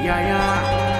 يا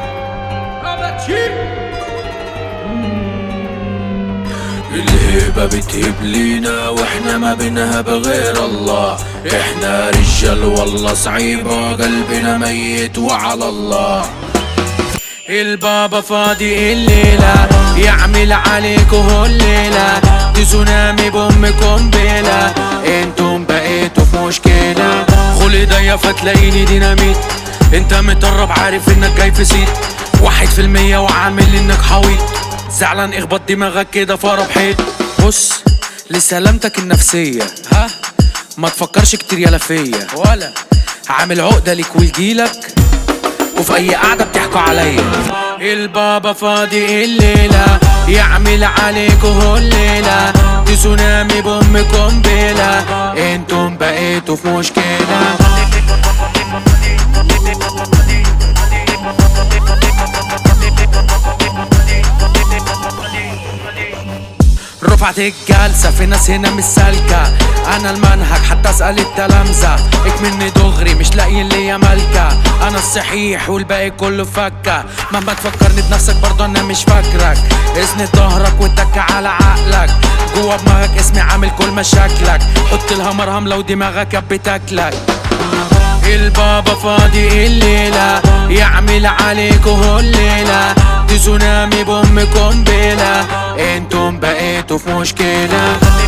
الهيبة بتهب لينا واحنا ما بنهب غير الله. احنا رجال والله صعيبة قلبنا ميت وعلى الله. البابا فاضي الليلة يعمل عليكوا الليلة. دي تسونامي بأم قنبلة، انتم بقيتوا في مشكلة. خلي ضيق فتلاقيني ديناميت. انت متقرب عارف انك جاي في سيت 1% وعامل انك حويط. زعلان اخبط دماغك كده فرب حيط. بص لسلامتك النفسية ها ما تفكرش كتير يالا فيا، ولا عامل عقدة ليك ولجيلك وفي اي قعدة بتحكوا عليا. البابا فاضي الليلة يعمل عليكوا الليلة. دي تسونامي بأم قنبلة، انتم بقيتوا في مشكلة. رفعت الجلسة في ناس هنا مش سالكة. انا المنهج حتى اسأل التلامذة. اكملني دغري مش لاقيين ليا مالكة. انا الصحيح والباقي كله فكة. مهما تفكرني بنفسك برضه انا مش فاكرك. اسند ظهرك واتك على عقلك. جوا دماغك اسمي عامل كل مشاكلك. حط لها مرهم لو دماغك بتاكلك. البابا فاضي الليلة يعمل عليكوا الليلة. دي تسونامي بأم قنبلة، انتم بقيتوا في مشكلة.